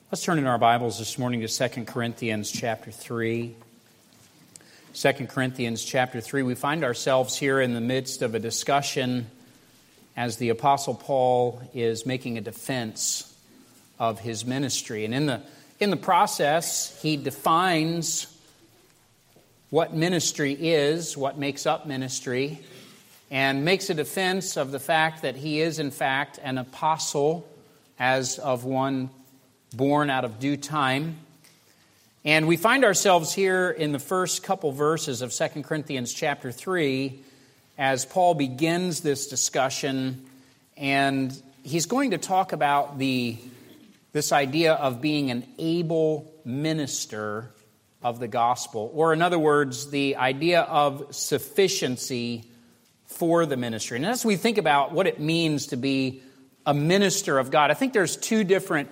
Let's turn in our Bibles this morning to 2 Corinthians chapter 3. 2 Corinthians chapter 3, we find ourselves here in the midst of a discussion as the Apostle Paul is making a defense of his ministry. And in the process, he defines what ministry is, what makes up ministry, and makes a defense of the fact that he is in fact an apostle as of one born out of due time. And we find ourselves here in the first couple verses of 2 Corinthians chapter 3 as Paul begins this discussion, and he's going to talk about this idea of being an able minister of the gospel, or in other words, the idea of sufficiency for the ministry. And as we think about what it means to be a minister of God, I think there's two different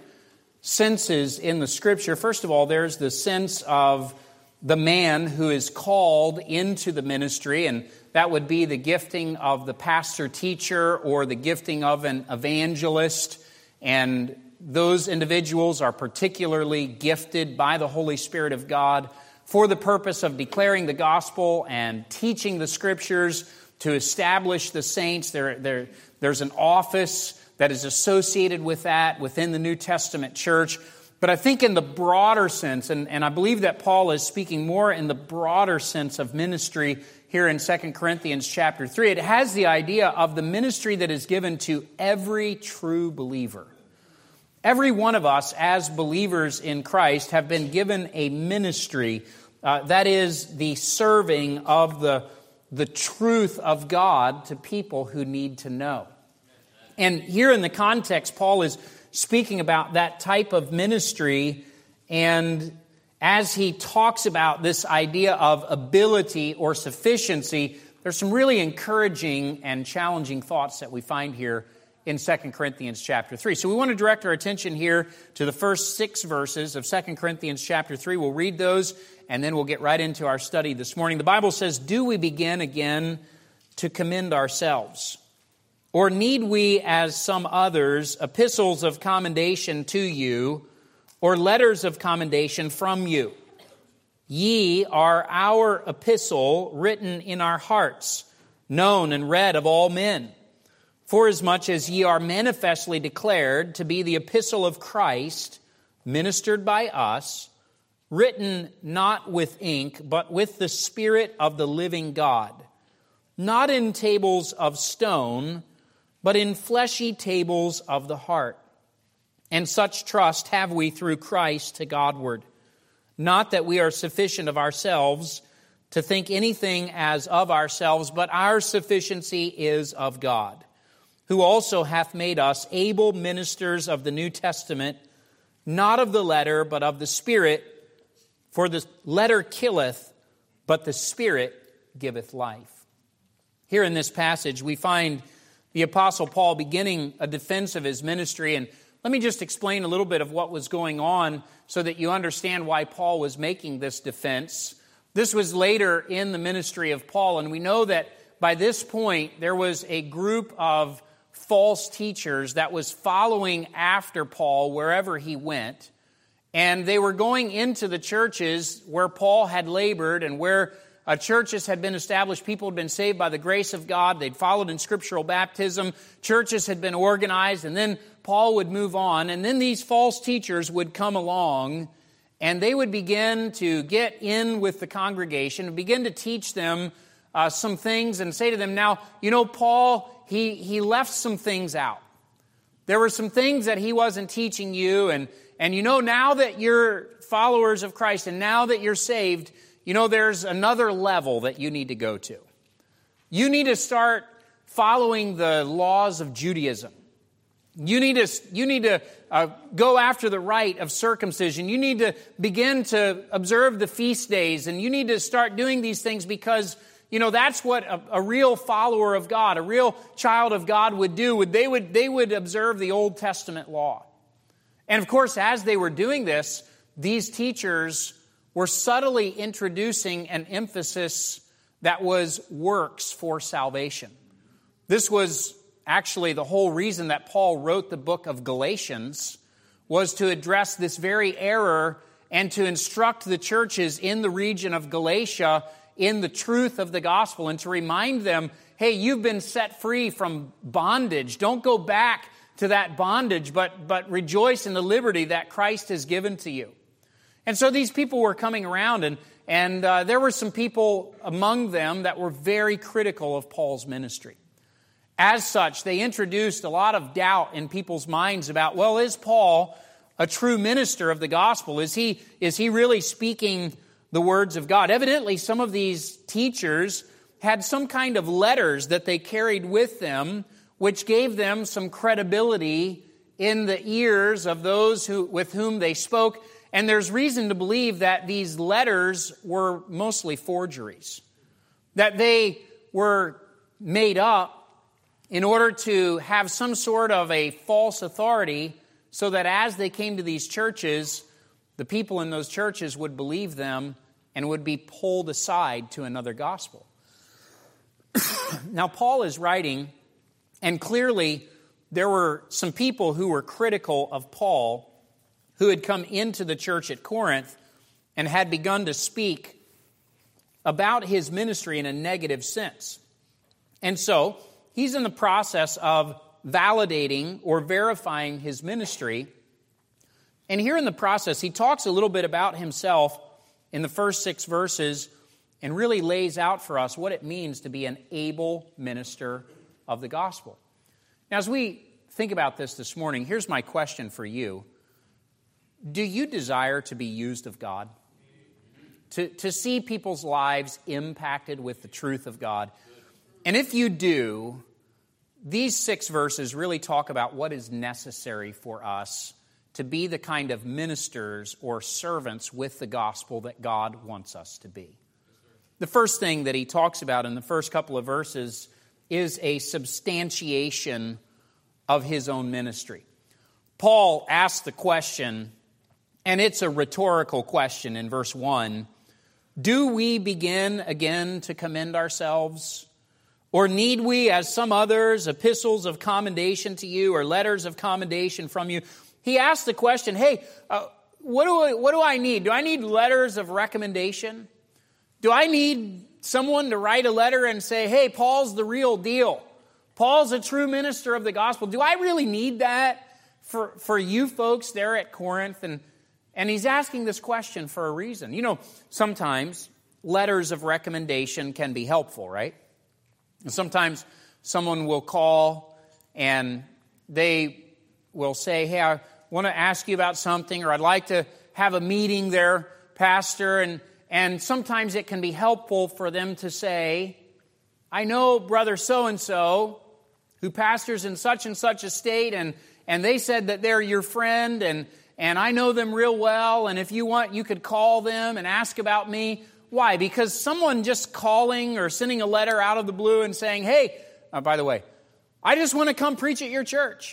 senses in the Scripture. First of all, there's the sense of the man who is called into the ministry, and that would be the gifting of the pastor-teacher or the gifting of an evangelist. And those individuals are particularly gifted by the Holy Spirit of God for the purpose of declaring the gospel and teaching the Scriptures to establish the saints. There's an office that is associated with that within the New Testament church. But I think in the broader sense, and I believe that Paul is speaking more in the broader sense of ministry here in 2 Corinthians chapter 3, it has the idea of the ministry that is given to every true believer. Every one of us as believers in Christ have been given a ministry that is the serving of the truth of God to people who need to know. And here in the context, Paul is speaking about that type of ministry, and as he talks about this idea of ability or sufficiency, there's some really encouraging and challenging thoughts that we find here in 2 Corinthians chapter 3. So we want to direct our attention here to the first 6 verses of 2 Corinthians chapter 3. We'll read those, and then we'll get right into our study this morning. The Bible says, "Do we begin again to commend ourselves? Or need we, as some others, epistles of commendation to you, or letters of commendation from you? Ye are our epistle, written in our hearts, known and read of all men. Forasmuch as ye are manifestly declared to be the epistle of Christ, ministered by us, written not with ink, but with the Spirit of the living God, not in tables of stone, but in fleshy tables of the heart. And such trust have we through Christ to Godward. Not that we are sufficient of ourselves to think anything as of ourselves, but our sufficiency is of God, who also hath made us able ministers of the New Testament, not of the letter, but of the Spirit. For the letter killeth, but the Spirit giveth life." Here in this passage, we find the Apostle Paul beginning a defense of his ministry. And let me just explain a little bit of what was going on so that you understand why Paul was making this defense. This was later in the ministry of Paul, and we know that by this point there was a group of false teachers that was following after Paul wherever he went. And they were going into the churches where Paul had labored and where churches had been established. People had been saved by the grace of God. They'd followed in scriptural baptism. Churches had been organized, and then Paul would move on. And then these false teachers would come along, and they would begin to get in with the congregation and begin to teach them some things and say to them, "Now, you know, Paul, he left some things out. There were some things that he wasn't teaching you, and you know, now that you're followers of Christ and now that you're saved, you know, there's another level that you need to go to. You need to start following the laws of Judaism. You need to go after the rite of circumcision. You need to begin to observe the feast days, and you need to start doing these things because, you know, that's what a real follower of God, a real child of God would do. They would observe the Old Testament law. And of course, as they were doing this, these teachers were subtly introducing an emphasis that was works for salvation. This was actually the whole reason that Paul wrote the book of Galatians, was to address this very error and to instruct the churches in the region of Galatia in the truth of the gospel and to remind them, hey, you've been set free from bondage. Don't go back to that bondage, but rejoice in the liberty that Christ has given to you. And so these people were coming around, and there were some people among them that were very critical of Paul's ministry. As such, they introduced a lot of doubt in people's minds about, well, is Paul a true minister of the gospel? Is he really speaking the words of God? Evidently, some of these teachers had some kind of letters that they carried with them, which gave them some credibility in the ears of those with whom they spoke. And there's reason to believe that these letters were mostly forgeries, that they were made up in order to have some sort of a false authority so that as they came to these churches, the people in those churches would believe them and would be pulled aside to another gospel. Now, Paul is writing, and clearly there were some people who were critical of Paul who had come into the church at Corinth and had begun to speak about his ministry in a negative sense. And so, he's in the process of validating or verifying his ministry. And here in the process, he talks a little bit about himself in the first 6 verses and really lays out for us what it means to be an able minister of the gospel. Now, as we think about this morning, here's my question for you. Do you desire to be used of God? To see people's lives impacted with the truth of God? And if you do, these 6 verses really talk about what is necessary for us to be the kind of ministers or servants with the gospel that God wants us to be. The first thing that he talks about in the first couple of verses is a substantiation of his own ministry. Paul asks the question, and it's a rhetorical question in verse 1, do we begin again to commend ourselves? Or need we, as some others, epistles of commendation to you or letters of commendation from you? He asks the question, hey, what do I need? Do I need letters of recommendation? Do I need someone to write a letter and say, hey, Paul's the real deal. Paul's a true minister of the gospel. Do I really need that for you folks there at Corinth? And he's asking this question for a reason. You know, sometimes letters of recommendation can be helpful, right? And sometimes someone will call and they will say, hey, I want to ask you about something, or I'd like to have a meeting there, Pastor. And sometimes it can be helpful for them to say, I know brother so-and-so who pastors in such and such a state, and they said that they're your friend, and I know them real well, and if you want, you could call them and ask about me. Why? Because someone just calling or sending a letter out of the blue and saying, hey, by the way, I just want to come preach at your church.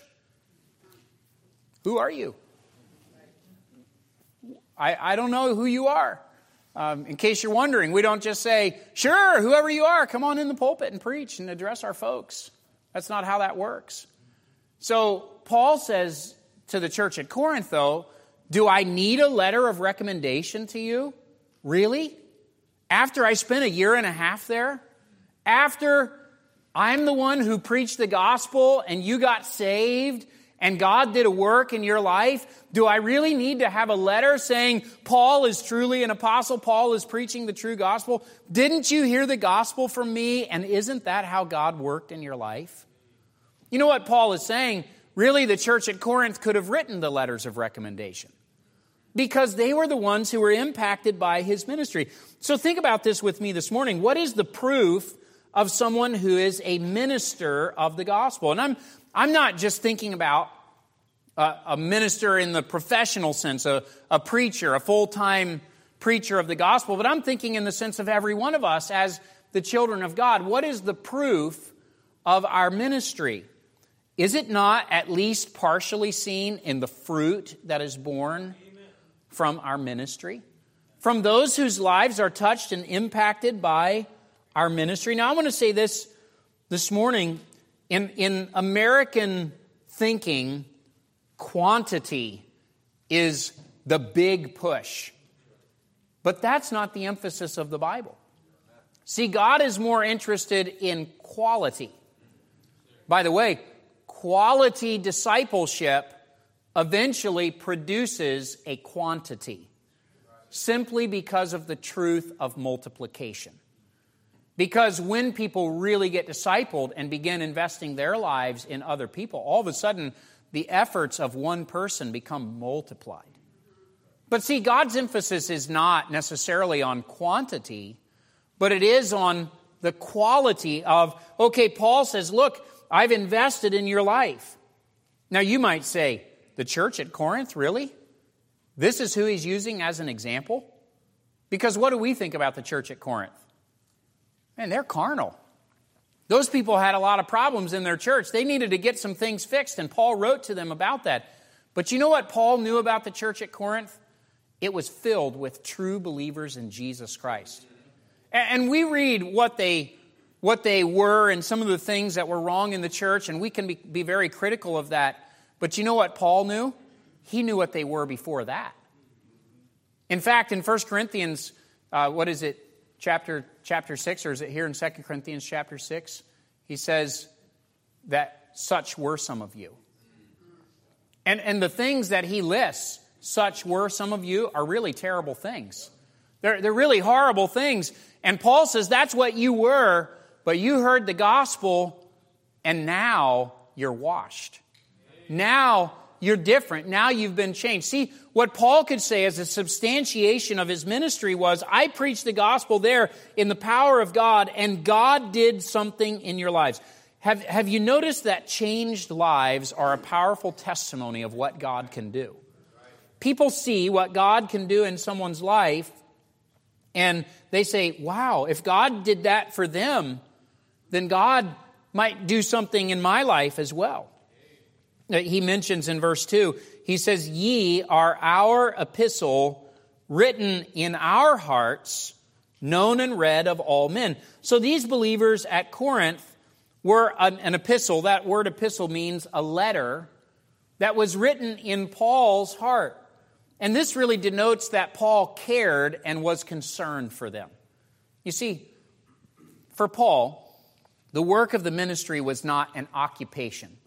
Who are you? I don't know who you are. In case you're wondering, we don't just say, sure, whoever you are, come on in the pulpit and preach and address our folks. That's not how that works. So Paul says to the church at Corinth, though, do I need a letter of recommendation to you? Really? After I spent 1.5 years there? After I'm the one who preached the gospel and you got saved and God did a work in your life, do I really need to have a letter saying Paul is truly an apostle, Paul is preaching the true gospel? Didn't you hear the gospel from me? And isn't that how God worked in your life? You know what Paul is saying? Really, the church at Corinth could have written the letters of recommendation because they were the ones who were impacted by his ministry. So think about this with me this morning. What is the proof of someone who is a minister of the gospel? And I'm not just thinking about a minister in the professional sense, a preacher, a full-time preacher of the gospel, but I'm thinking in the sense of every one of us as the children of God. What is the proof of our ministry? Is it not at least partially seen in the fruit that is born from our ministry? From those whose lives are touched and impacted by our ministry? Now, I want to say this morning. In American thinking, quantity is the big push. But that's not the emphasis of the Bible. See, God is more interested in quality. By the way, quality discipleship eventually produces a quantity, simply because of the truth of multiplication. Because when people really get discipled and begin investing their lives in other people, all of a sudden the efforts of one person become multiplied. But see, God's emphasis is not necessarily on quantity, but it is on the quality of, okay, Paul says, look, I've invested in your life. Now you might say, the church at Corinth, really? This is who he's using as an example? Because what do we think about the church at Corinth? Man, they're carnal. Those people had a lot of problems in their church. They needed to get some things fixed, and Paul wrote to them about that. But you know what Paul knew about the church at Corinth? It was filled with true believers in Jesus Christ. And we read what they were and some of the things that were wrong in the church, and we can be very critical of that. But you know what Paul knew? He knew what they were before that. In fact, in 1 Corinthians, chapter 6, or is it here in 2 Corinthians chapter 6? He says that such were some of you. And the things that he lists, such were some of you, are really terrible things. They're really horrible things. And Paul says that's what you were, but you heard the gospel, and now you're washed. Now you're different. Now you've been changed. See, what Paul could say as a substantiation of his ministry was, I preached the gospel there in the power of God, and God did something in your lives. Have you noticed that changed lives are a powerful testimony of what God can do? People see what God can do in someone's life, and they say, wow, if God did that for them, then God might do something in my life as well. He mentions in verse 2, he says, ye are our epistle written in our hearts, known and read of all men. So these believers at Corinth were an epistle. That word epistle means a letter that was written in Paul's heart. And this really denotes that Paul cared and was concerned for them. You see, for Paul, the work of the ministry was not an occupation.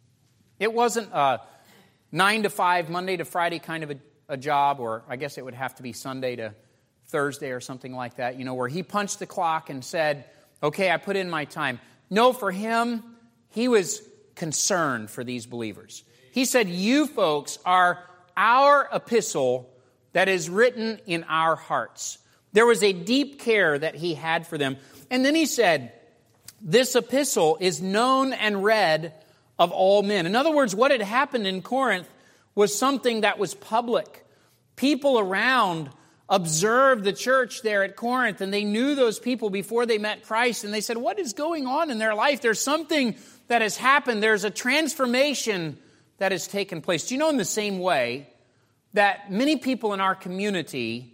It wasn't a 9 to 5, Monday to Friday kind of a job, or I guess it would have to be Sunday to Thursday or something like that, where he punched the clock and said, okay, I put in my time. No, for him, he was concerned for these believers. He said, you folks are our epistle that is written in our hearts. There was a deep care that he had for them. And then he said, this epistle is known and read of all men. In other words, what had happened in Corinth was something that was public. People around observed the church there at Corinth, and they knew those people before they met Christ, and they said, what is going on in their life? There's something that has happened. There's a transformation that has taken place. Do you know, in the same way that many people in our community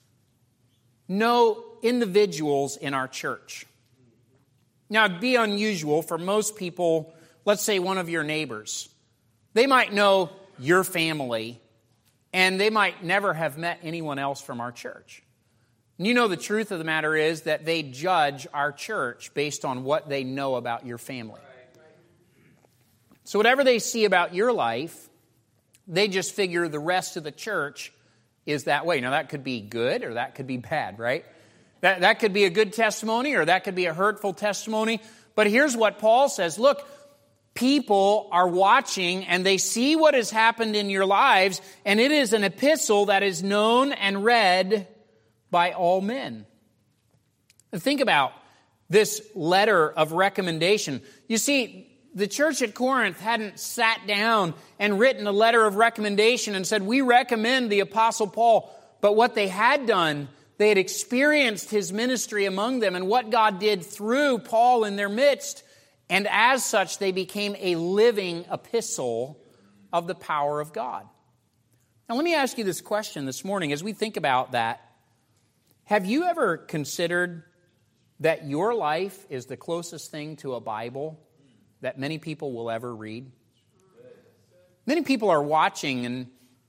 know individuals in our church? Now, it'd be unusual for most people. Let's say one of your neighbors. They might know your family, and they might never have met anyone else from our church. And you know, the truth of the matter is that they judge our church based on what they know about your family. So whatever they see about your life, they just figure the rest of the church is that way. Now, that could be good or that could be bad, right? That could be a good testimony or that could be a hurtful testimony. But here's what Paul says. Look, people are watching and they see what has happened in your lives, and it is an epistle that is known and read by all men. Think about this letter of recommendation. You see, the church at Corinth hadn't sat down and written a letter of recommendation and said, we recommend the Apostle Paul. But what they had done, they had experienced his ministry among them and what God did through Paul in their midst. And as such, they became a living epistle of the power of God. Now, let me ask you this question this morning as we think about that. Have you ever considered that your life is the closest thing to a Bible that many people will ever read? Many people are watching, and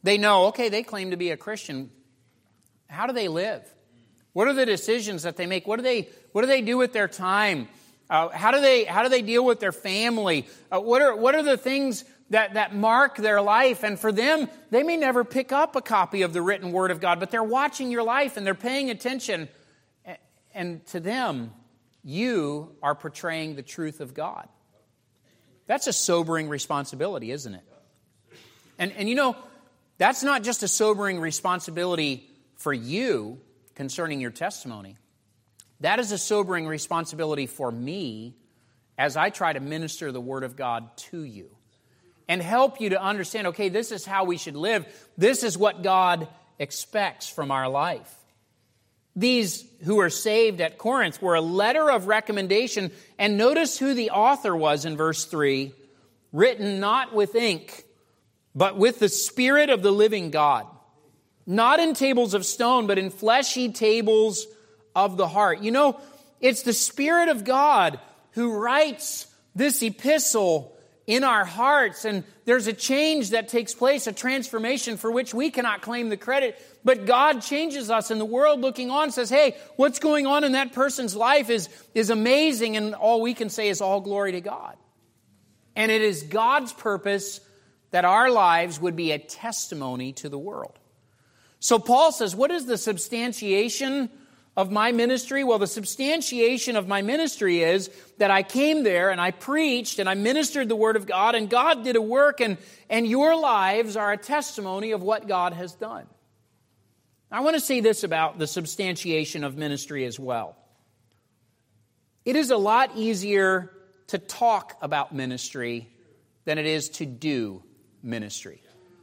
They know, okay, they claim to be a Christian. How do they live? What are the decisions that they make? What do they do with their time? How do they deal with their family? What are the things that mark their life? And for them, they may never pick up a copy of the written Word of God, but they're watching your life and they're paying attention. And to them, you are portraying the truth of God. That's a sobering responsibility, isn't it? And you know, that's not just a sobering responsibility for you concerning your testimony. That is a sobering responsibility for me as I try to minister the Word of God to you and help you to understand, okay, this is how we should live. This is what God expects from our life. These who were saved at Corinth were a letter of recommendation, and notice who the author was in verse 3, written not with ink, but with the Spirit of the living God, not in tables of stone, but in fleshy tables of the heart. You know, it's the Spirit of God who writes this epistle in our hearts, and there's a change that takes place, a transformation for which we cannot claim the credit, but God changes us, and the world looking on says, hey, what's going on in that person's life is amazing, and all we can say is all glory to God. And it is God's purpose that our lives would be a testimony to the world. So Paul says, what is the substantiation of my ministry? Well, the substantiation of my ministry is that I came there and I preached and I ministered the Word of God, and God did a work, and your lives are a testimony of what God has done. I want to say this about the substantiation of ministry as well. It is a lot easier to talk about ministry than it is to do ministry.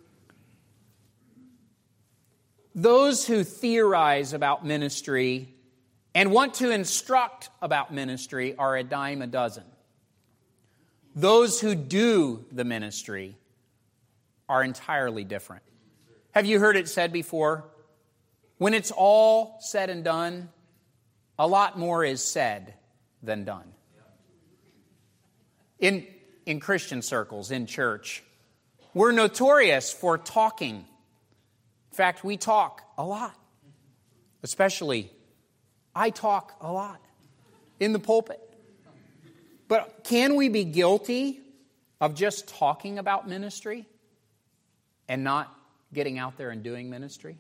Those who theorize about ministry and want to instruct about ministry are a dime a dozen. Those who do the ministry are entirely different. Have you heard it said before? When it's all said and done, a lot more is said than done. In Christian circles, in church, we're notorious for talking. In fact, we talk a lot. Especially, I talk a lot in the pulpit. But can we be guilty of just talking about ministry and not getting out there and doing ministry?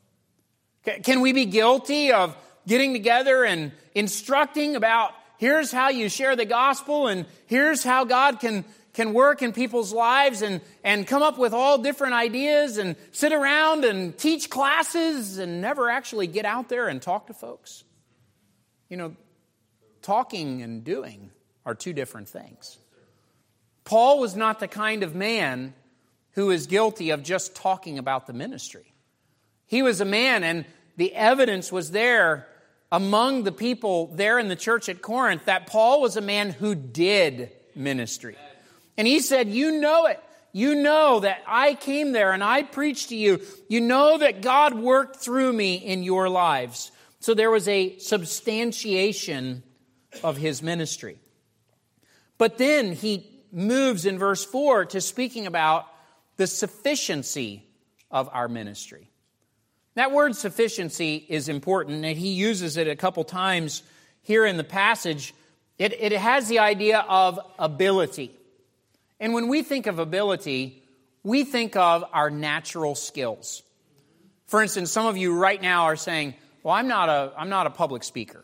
Can we be guilty of getting together and instructing about here's how you share the gospel and here's how God can work in people's lives and come up with all different ideas and sit around and teach classes and never actually get out there and talk to folks? You know, talking and doing are two different things. Paul was not the kind of man who is guilty of just talking about the ministry. He was a man, and the evidence was there among the people there in the church at Corinth that Paul was a man who did ministry. And he said, you know it. You know that I came there and I preached to you. You know that God worked through me in your lives. So there was a substantiation of his ministry. But then he moves in verse 4 to speaking about the sufficiency of our ministry. That word sufficiency is important, and he uses it a couple times here in the passage. It has the idea of ability. And when we think of ability, we think of our natural skills. For instance, some of you right now are saying, well, I'm not a public speaker.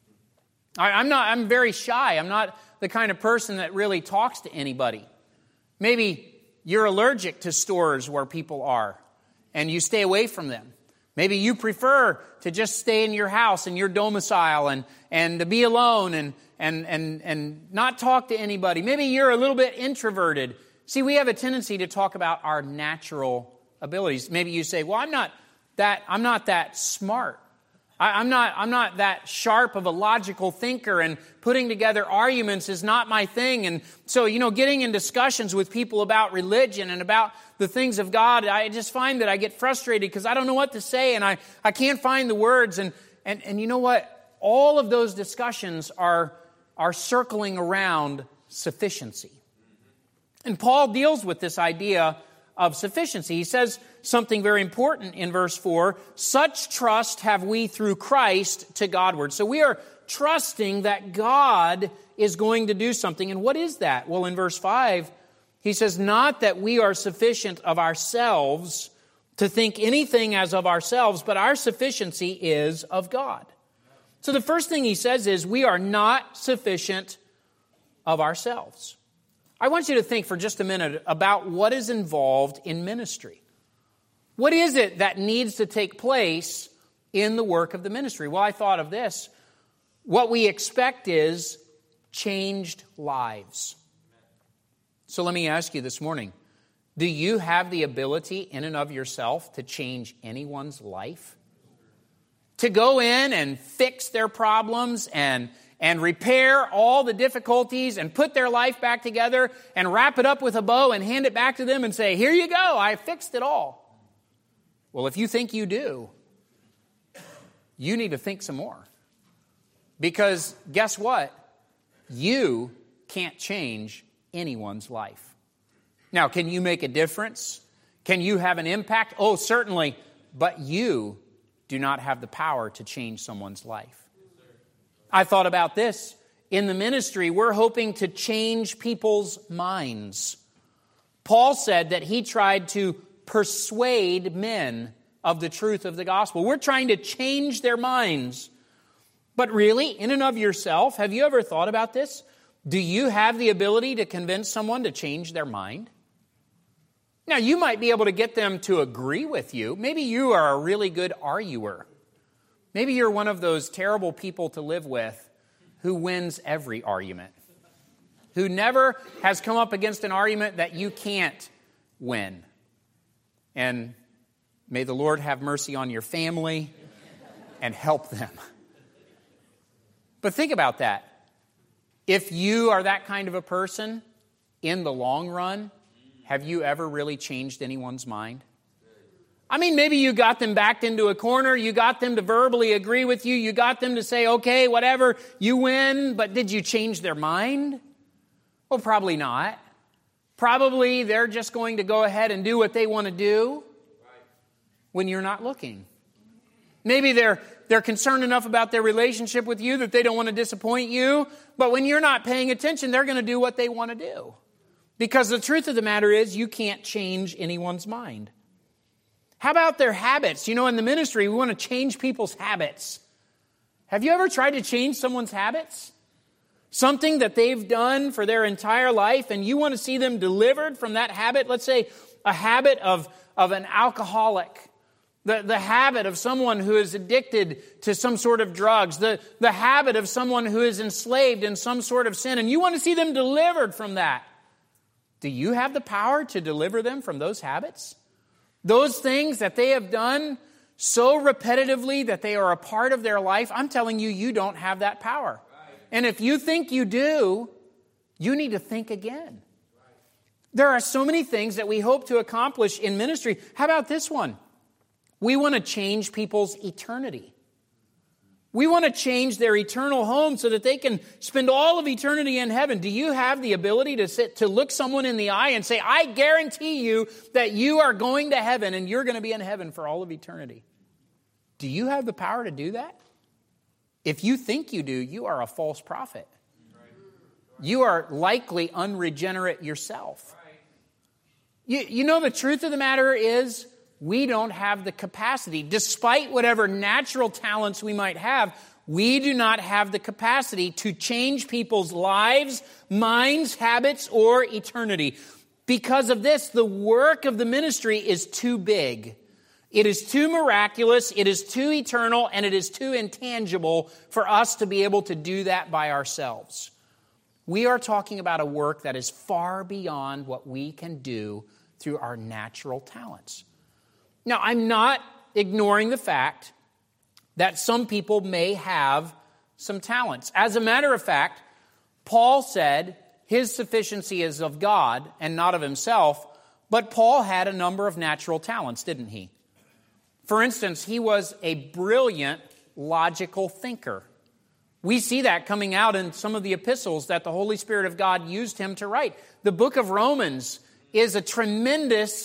I'm very shy. I'm not the kind of person that really talks to anybody. Maybe you're allergic to stores where people are, and you stay away from them. Maybe you prefer to just stay in your house, in your domicile, and to be alone and not talk to anybody. Maybe you're a little bit introverted. See, we have a tendency to talk about our natural abilities. Maybe you say, well, I'm not that smart. I'm not that sharp of a logical thinker, and putting together arguments is not my thing. And so, getting in discussions with people about religion and about the things of God, I just find that I get frustrated because I don't know what to say and I can't find the words. And you know what? All of those discussions are circling around sufficiency. And Paul deals with this idea of sufficiency. He says, something very important in verse 4. Such trust have we through Christ to Godward. So we are trusting that God is going to do something. And what is that? Well, in verse 5, he says, not that we are sufficient of ourselves to think anything as of ourselves, but our sufficiency is of God. So the first thing he says is we are not sufficient of ourselves. I want you to think for just a minute about what is involved in ministry. What is it that needs to take place in the work of the ministry? Well, I thought of this. What we expect is changed lives. So let me ask you this morning, do you have the ability in and of yourself to change anyone's life? To go in and fix their problems and repair all the difficulties and put their life back together and wrap it up with a bow and hand it back to them and say, here you go, I fixed it all. Well, if you think you do, you need to think some more. Because guess what? You can't change anyone's life. Now, can you make a difference? Can you have an impact? Oh, certainly. But you do not have the power to change someone's life. I thought about this. In the ministry, we're hoping to change people's minds. Paul said that he tried to persuade men of the truth of the gospel. We're trying to change their minds. But really, in and of yourself, have you ever thought about this? Do you have the ability to convince someone to change their mind? Now, you might be able to get them to agree with you. Maybe you are a really good arguer. Maybe you're one of those terrible people to live with who wins every argument, who never has come up against an argument that you can't win. And may the Lord have mercy on your family and help them. But think about that. If you are that kind of a person, in the long run, have you ever really changed anyone's mind? I mean, maybe you got them backed into a corner, you got them to verbally agree with you, you got them to say, okay, whatever, you win, but did you change their mind? Well, probably not. Probably they're just going to go ahead and do what they want to do when you're not looking. Maybe they're concerned enough about their relationship with you that they don't want to disappoint you, but when you're not paying attention, they're going to do what they want to do. Because the truth of the matter is, you can't change anyone's mind. How about their habits? You know, in the ministry, we want to change people's habits. Have you ever tried to change someone's habits? Something that they've done for their entire life, and you want to see them delivered from that habit? Let's say a habit of an alcoholic. The habit of someone who is addicted to some sort of drugs. The habit of someone who is enslaved in some sort of sin. And you want to see them delivered from that. Do you have the power to deliver them from those habits? Those things that they have done so repetitively that they are a part of their life, I'm telling you, you don't have that power. And if you think you do, you need to think again. There are so many things that we hope to accomplish in ministry. How about this one? We want to change people's eternity. We want to change their eternal home so that they can spend all of eternity in heaven. Do you have the ability to look someone in the eye and say, I guarantee you that you are going to heaven and you're going to be in heaven for all of eternity? Do you have the power to do that? If you think you do, you are a false prophet. You are likely unregenerate yourself. You know, the truth of the matter is, we don't have the capacity. Despite whatever natural talents we might have, we do not have the capacity to change people's lives, minds, habits, or eternity. Because of this, the work of the ministry is too big. It is too miraculous, it is too eternal, and it is too intangible for us to be able to do that by ourselves. We are talking about a work that is far beyond what we can do through our natural talents. Now, I'm not ignoring the fact that some people may have some talents. As a matter of fact, Paul said his sufficiency is of God and not of himself, but Paul had a number of natural talents, didn't he? For instance, he was a brilliant logical thinker. We see that coming out in some of the epistles that the Holy Spirit of God used him to write. The book of Romans is a tremendous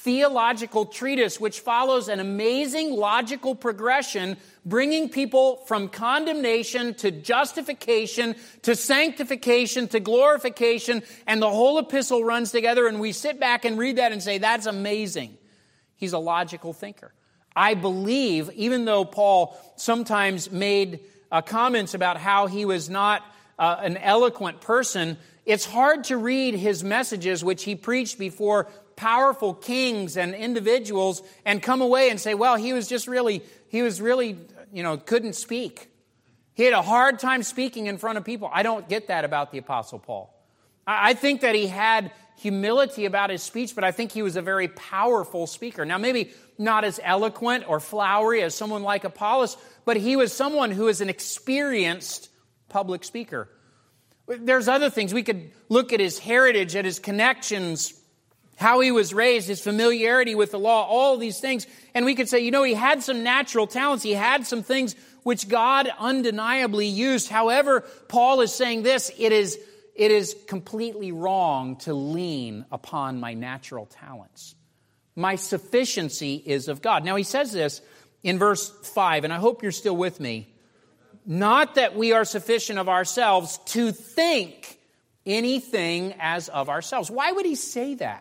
theological treatise which follows an amazing logical progression, bringing people from condemnation to justification to sanctification to glorification, and the whole epistle runs together, and we sit back and read that and say, that's amazing. He's a logical thinker. I believe, even though Paul sometimes made comments about how he was not an eloquent person, it's hard to read his messages, which he preached before powerful kings and individuals, and come away and say, well, he was really, couldn't speak. He had a hard time speaking in front of people. I don't get that about the Apostle Paul. I think that he had humility about his speech, but I think he was a very powerful speaker. Now, maybe not as eloquent or flowery as someone like Apollos, but he was someone who is an experienced public speaker. There's other things. We could look at his heritage, at his connections, how he was raised, his familiarity with the law, all these things. And we could say, he had some natural talents. He had some things which God undeniably used. However, Paul is saying this, it is completely wrong to lean upon my natural talents. My sufficiency is of God. Now, he says this in verse 5, and I hope you're still with me. Not that we are sufficient of ourselves to think anything as of ourselves. Why would he say that?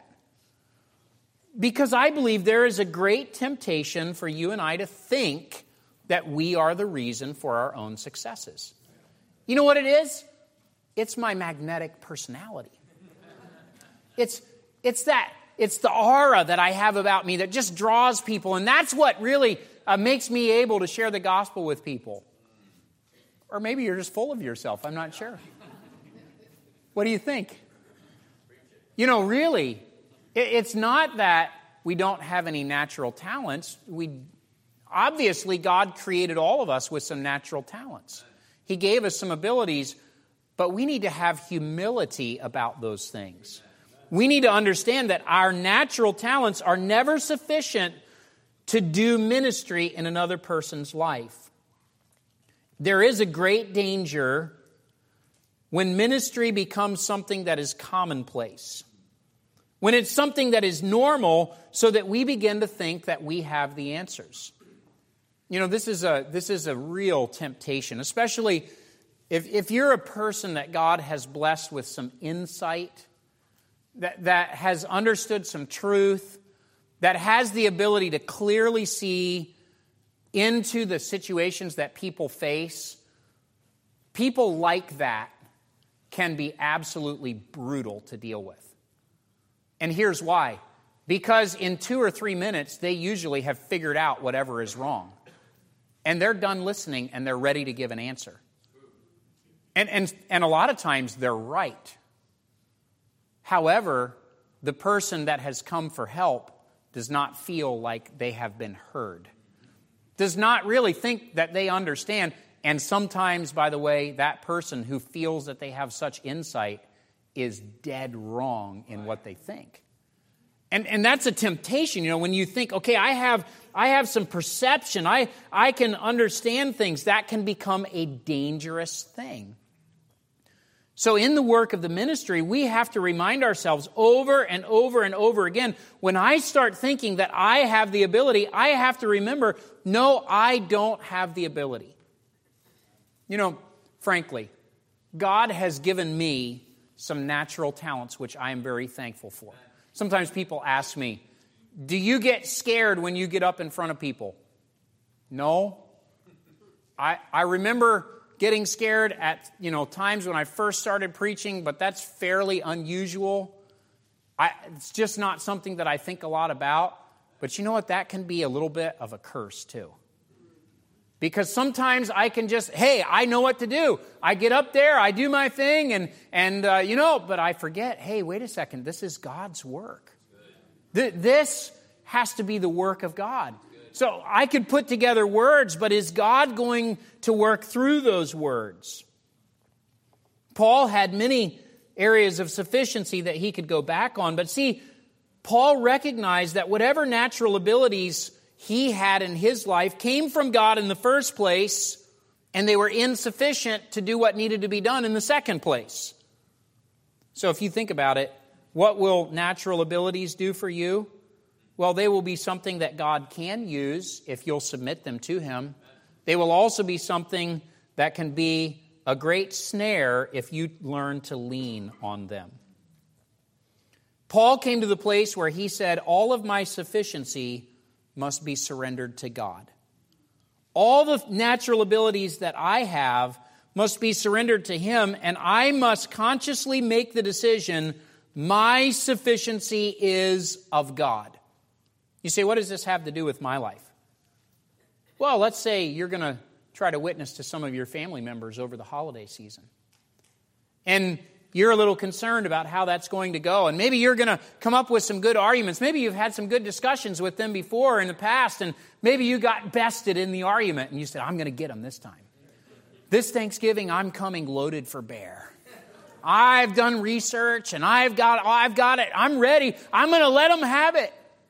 Because I believe there is a great temptation for you and I to think that we are the reason for our own successes. You know what it is? It's my magnetic personality. It's the aura that I have about me that just draws people, and that's what really makes me able to share the gospel with people. Or maybe you're just full of yourself. I'm not sure. What do you think? Really, it's not that we don't have any natural talents. Obviously, God created all of us with some natural talents. He gave us some abilities, but we need to have humility about those things. We need to understand that our natural talents are never sufficient to do ministry in another person's life. There is a great danger when ministry becomes something that is commonplace. When it's something that is normal, so that we begin to think that we have the answers. This is a real temptation, especially if you're a person that God has blessed with some insight, that has understood some truth, that has the ability to clearly see into the situations that people face. People like that can be absolutely brutal to deal with. And here's why. Because in 2 or 3 minutes, they usually have figured out whatever is wrong. And they're done listening and they're ready to give an answer. And a lot of times they're right. However, the person that has come for help does not feel like they have been heard. Does not really think that they understand. And sometimes, by the way, that person who feels that they have such insight is dead wrong in what they think. And that's a temptation, when you think, okay, I have some perception, I can understand things, that can become a dangerous thing. So in the work of the ministry, we have to remind ourselves over and over and over again, when I start thinking that I have the ability, I have to remember, no, I don't have the ability. Frankly, God has given me some natural talents, which I am very thankful for. Sometimes people ask me, do you get scared when you get up in front of people? No. I remember getting scared at times when I first started preaching, but that's fairly unusual. It's just not something that I think a lot about. But you know what? That can be a little bit of a curse too. Because sometimes I can just, hey, I know what to do. I get up there, I do my thing, but I forget, hey, wait a second, this is God's work. This has to be the work of God. So I could put together words, but is God going to work through those words? Paul had many areas of sufficiency that he could go back on, but see, Paul recognized that whatever natural abilities he had in his life came from God in the first place, and they were insufficient to do what needed to be done in the second place. So if you think about it, what will natural abilities do for you? Well, they will be something that God can use if you'll submit them to Him. They will also be something that can be a great snare if you learn to lean on them. Paul came to the place where he said, all of my sufficiency must be surrendered to God. All the natural abilities that I have must be surrendered to Him, and I must consciously make the decision, my sufficiency is of God. You say, what does this have to do with my life? Well, let's say you're going to try to witness to some of your family members over the holiday season. And you're a little concerned about how that's going to go. And maybe you're going to come up with some good arguments. Maybe you've had some good discussions with them before in the past, and maybe you got bested in the argument, and you said, I'm going to get them this time. This Thanksgiving, I'm coming loaded for bear. I've done research, and I've got it. I'm ready. I'm going to let them have it.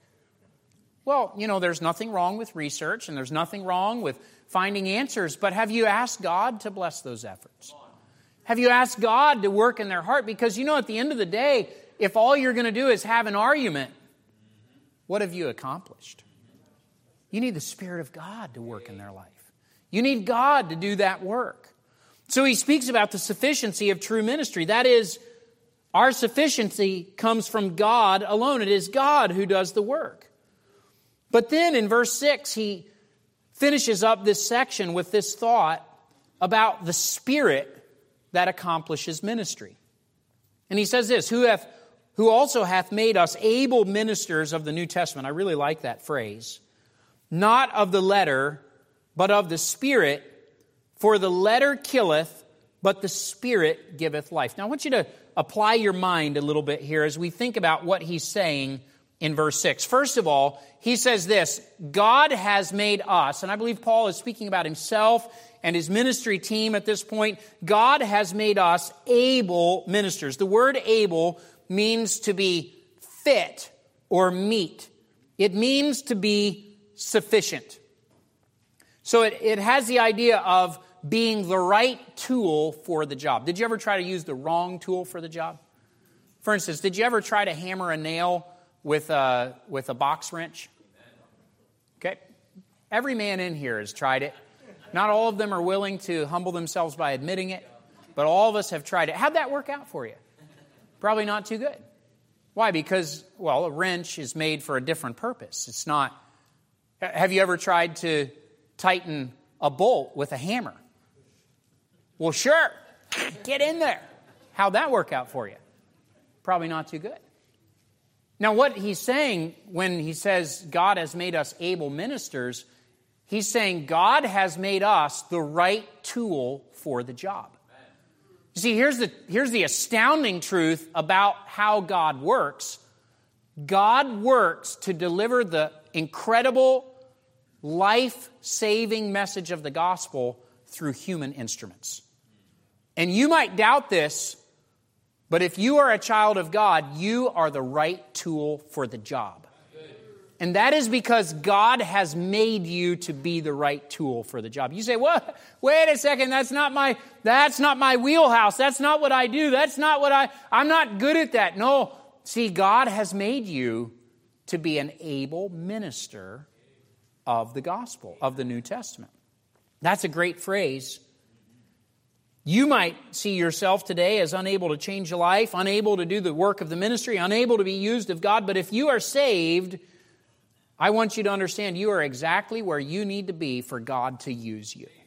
Well, there's nothing wrong with research, and there's nothing wrong with finding answers, but have you asked God to bless those efforts? Have you asked God to work in their heart? Because at the end of the day, if all you're going to do is have an argument, what have you accomplished? You need the Spirit of God to work in their life. You need God to do that work. So he speaks about the sufficiency of true ministry. That is, our sufficiency comes from God alone. It is God who does the work. But then in verse 6, he finishes up this section with this thought about the Spirit that accomplishes ministry. And he says this, who also hath made us able ministers of the New Testament. I really like that phrase. Not of the letter, but of the Spirit. For the letter killeth, but the Spirit giveth life. Now I want you to apply your mind a little bit here as we think about what he's saying in verse 6. First of all, he says this, God has made us, and I believe Paul is speaking about himself and his ministry team at this point. God has made us able ministers. The word able means to be fit or meet. It means to be sufficient. So it has the idea of being the right tool for the job. Did you ever try to use the wrong tool for the job? For instance, did you ever try to hammer a nail with a box wrench? Okay. Every man in here has tried it. Not all of them are willing to humble themselves by admitting it, but all of us have tried it. How'd that work out for you? Probably not too good. Why? Because, a wrench is made for a different purpose. It's not... Have you ever tried to tighten a bolt with a hammer? Well, sure. Get in there. How'd that work out for you? Probably not too good. Now, what he's saying when he says God has made us able ministers, he's saying God has made us the right tool for the job. You see, here's the astounding truth about how God works. God works to deliver the incredible, life-saving message of the gospel through human instruments. And you might doubt this, but if you are a child of God, you are the right tool for the job. And that is because God has made you to be the right tool for the job. You say, "What? Wait a second, that's not my wheelhouse. That's not what I do. I'm not good at that." No, see, God has made you to be an able minister of the gospel, of the New Testament. That's a great phrase. You might see yourself today as unable to change a life, unable to do the work of the ministry, unable to be used of God. But if you are saved, I want you to understand you are exactly where you need to be for God to use you.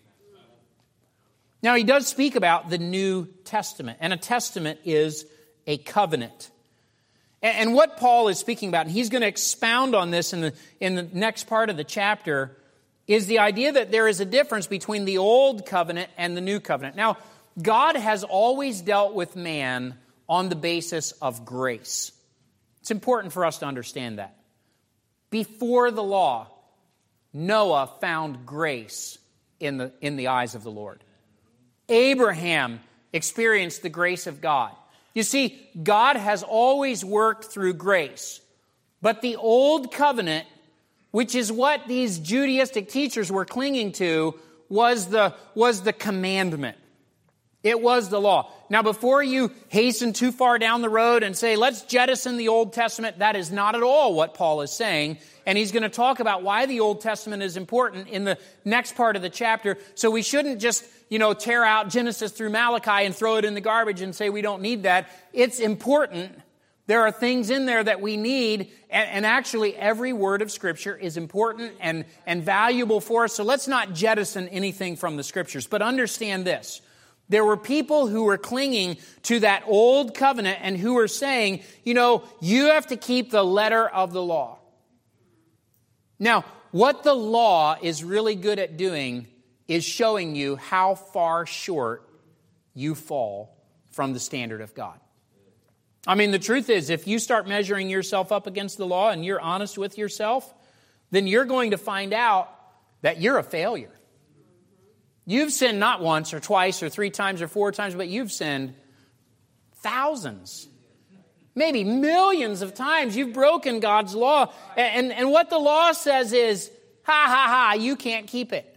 Now, he does speak about the New Testament, and a testament is a covenant. And what Paul is speaking about, and he's going to expound on this in the next part of the chapter, is the idea that there is a difference between the old covenant and the new covenant. Now, God has always dealt with man on the basis of grace. It's important for us to understand that. Before the law, Noah found grace in the eyes of the Lord. Abraham experienced the grace of God. You see, God has always worked through grace. But the old covenant, which is what these Judaistic teachers were clinging to, was the commandment. It was the law. Now, before you hasten too far down the road and say, let's jettison the Old Testament, that is not at all what Paul is saying. And he's going to talk about why the Old Testament is important in the next part of the chapter. So we shouldn't just, tear out Genesis through Malachi and throw it in the garbage and say we don't need that. It's important. There are things in there that we need, and actually every word of Scripture is important and valuable for us. So let's not jettison anything from the Scriptures. But understand this. There were people who were clinging to that old covenant and who were saying, you have to keep the letter of the law. Now, what the law is really good at doing is showing you how far short you fall from the standard of God. I mean, the truth is, if you start measuring yourself up against the law and you're honest with yourself, then you're going to find out that you're a failure. You've sinned not once or twice or 3 times or 4 times, but you've sinned thousands, maybe millions of times. You've broken God's law. And what the law says is, you can't keep it.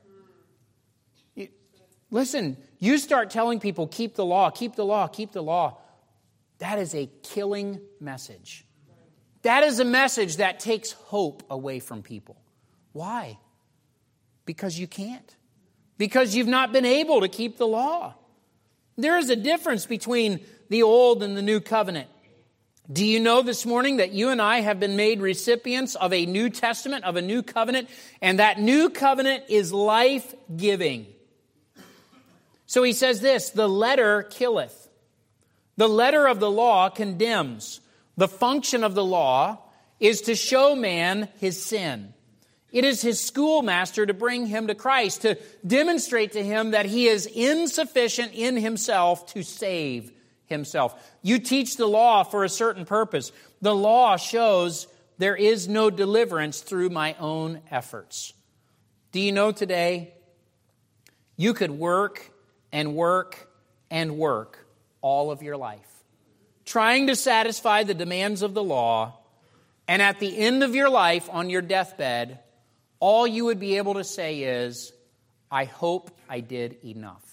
Listen, you start telling people, keep the law, keep the law, keep the law. That is a killing message. That is a message that takes hope away from people. Why? Because you can't. Because you've not been able to keep the law. There is a difference between the old and the new covenant. Do you know this morning that you and I have been made recipients of a New Testament, of a new covenant, and that new covenant is life-giving? So he says this, the letter killeth. The letter of the law condemns. The function of the law is to show man his sin. It is his schoolmaster to bring him to Christ, to demonstrate to him that he is insufficient in himself to save himself. You teach the law for a certain purpose. The law shows there is no deliverance through my own efforts. Do you know today, you could work and work and work all of your life, trying to satisfy the demands of the law, and at the end of your life, on your deathbed, all you would be able to say is, I hope I did enough.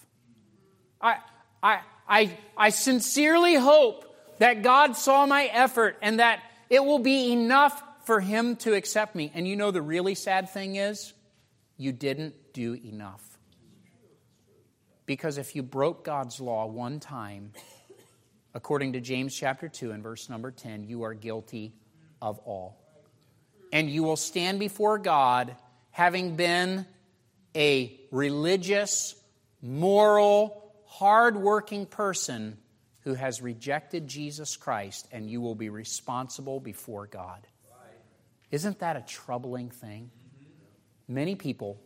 I sincerely hope that God saw my effort and that it will be enough for Him to accept me. And you know the really sad thing is, you didn't do enough. Because if you broke God's law one time, according to James chapter 2 and verse number 10, you are guilty of all. And you will stand before God having been a religious, moral, hard-working person who has rejected Jesus Christ, and you will be responsible before God. Isn't that a troubling thing? Many people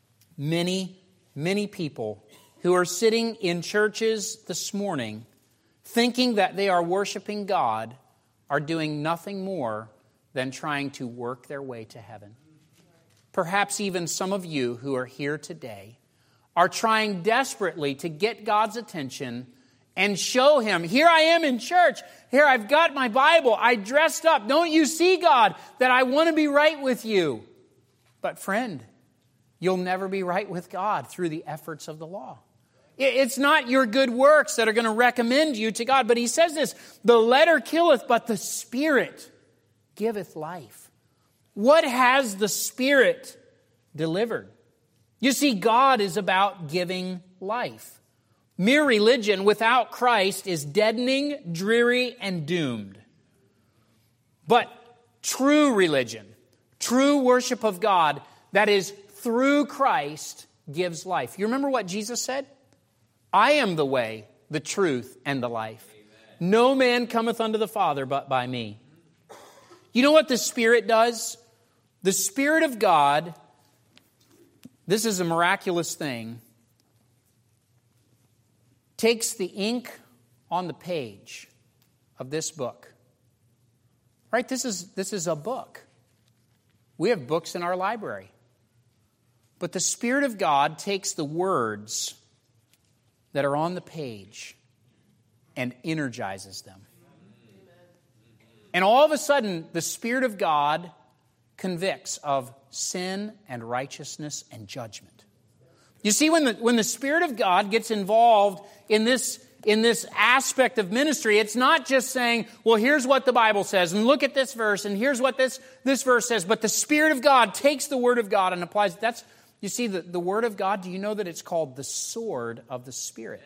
who are sitting in churches this morning thinking that they are worshiping God are doing nothing more than trying to work their way to heaven. Perhaps even some of you who are here today are trying desperately to get God's attention and show Him, here I am in church, here I've got my Bible, I dressed up, don't you see, God, that I want to be right with you? But friend, you'll never be right with God through the efforts of the law. It's not your good works that are going to recommend you to God. But he says this, the letter killeth, but the Spirit giveth life. What has the Spirit delivered? You see, God is about giving life. Mere religion without Christ is deadening, dreary, and doomed. But true religion, true worship of God, that is through Christ, gives life. You remember what Jesus said? I am the way, the truth, and the life. Amen. No man cometh unto the Father but by me. You know what the Spirit does? The Spirit of God, this is a miraculous thing, takes the ink on the page of this book. Right? This is a book. We have books in our library. But the Spirit of God takes the words that are on the page and energizes them. And all of a sudden, the Spirit of God convicts of sin and righteousness and judgment. You see, when the Spirit of God gets involved in this aspect of ministry, it's not just saying, well, here's what the Bible says, and look at this verse, and here's what this verse says. But the Spirit of God takes the Word of God and applies it. That's, you see, the Word of God, do you know that it's called the sword of the Spirit?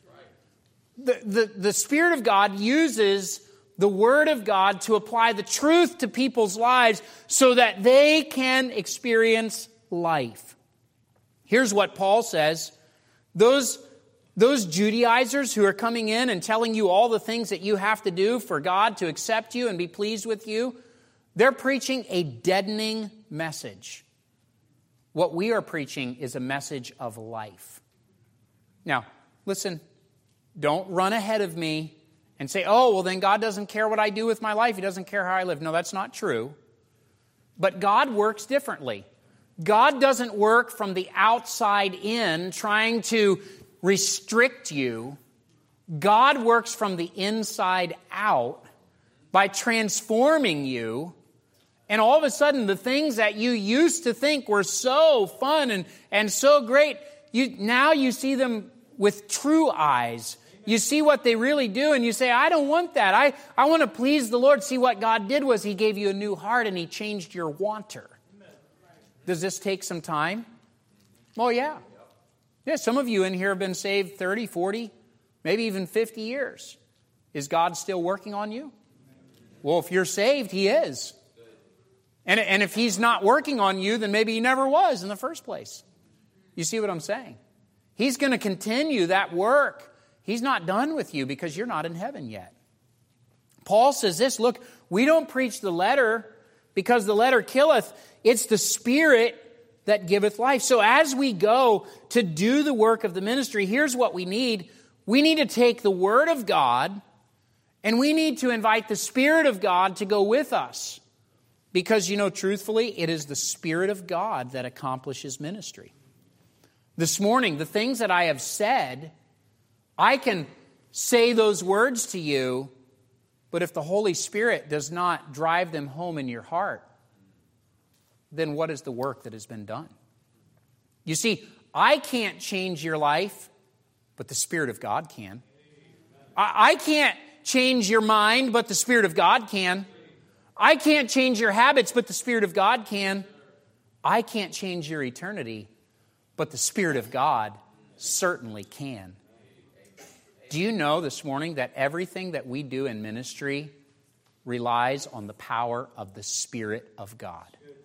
The Spirit of God uses the Word of God to apply the truth to people's lives so that they can experience life. Here's what Paul says. Those Judaizers who are coming in and telling you all the things that you have to do for God to accept you and be pleased with you, they're preaching a deadening message. What we are preaching is a message of life. Now, listen, don't run ahead of me and say, oh, well, then God doesn't care what I do with my life. He doesn't care how I live. No, that's not true. But God works differently. God doesn't work from the outside in, trying to restrict you. God works from the inside out by transforming you. And all of a sudden, the things that you used to think were so fun and so great, now you see them with true eyes. You see what they really do, and you say, I don't want that. I want to please the Lord. See, what God did was He gave you a new heart, and He changed your wanter. Does this take some time? Oh, yeah. Yeah, some of you in here have been saved 30, 40, maybe even 50 years. Is God still working on you? Well, if you're saved, He is. And if He's not working on you, then maybe He never was in the first place. You see what I'm saying? He's going to continue that work. He's not done with you because you're not in heaven yet. Paul says this, look, we don't preach the letter because the letter killeth. It's the Spirit that giveth life. So as we go to do the work of the ministry, here's what we need. We need to take the Word of God and we need to invite the Spirit of God to go with us. Because, truthfully, it is the Spirit of God that accomplishes ministry. This morning, the things that I have said, I can say those words to you, but if the Holy Spirit does not drive them home in your heart, then what is the work that has been done? You see, I can't change your life, but the Spirit of God can. I can't change your mind, but the Spirit of God can. I can't change your habits, but the Spirit of God can. I can't change your eternity, but the Spirit of God certainly can. Do you know this morning that everything that we do in ministry relies on the power of the Spirit of God?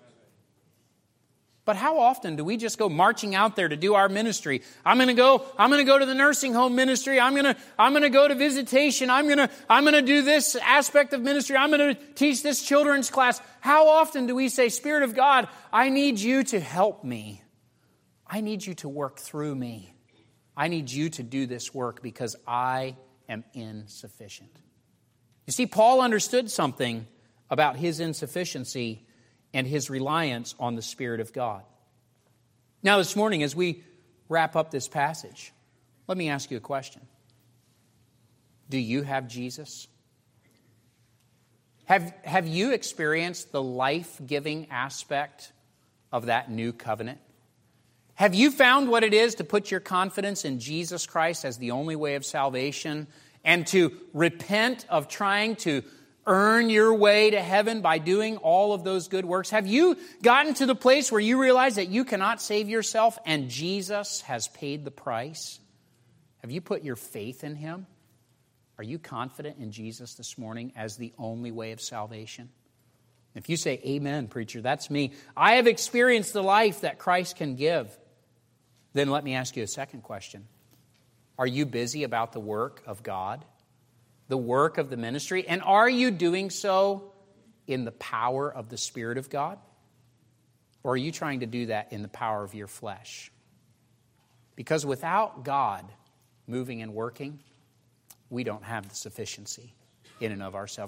But how often do we just go marching out there to do our ministry? I'm going to go to the nursing home ministry. I'm going to go to visitation. I'm going to do this aspect of ministry. I'm going to teach this children's class. How often do we say, Spirit of God, I need you to help me. I need you to work through me. I need you to do this work because I am insufficient. You see, Paul understood something about his insufficiency and his reliance on the Spirit of God. Now this morning, as we wrap up this passage, let me ask you a question. Do you have Jesus? Have you experienced the life-giving aspect of that new covenant? Have you found what it is to put your confidence in Jesus Christ as the only way of salvation and to repent of trying to earn your way to heaven by doing all of those good works? Have you gotten to the place where you realize that you cannot save yourself and Jesus has paid the price? Have you put your faith in Him? Are you confident in Jesus this morning as the only way of salvation? If you say, amen, preacher, that's me. I have experienced the life that Christ can give. Then let me ask you a second question. Are you busy about the work of God? The work of the ministry? And are you doing so in the power of the Spirit of God? Or are you trying to do that in the power of your flesh? Because without God moving and working, we don't have the sufficiency in and of ourselves.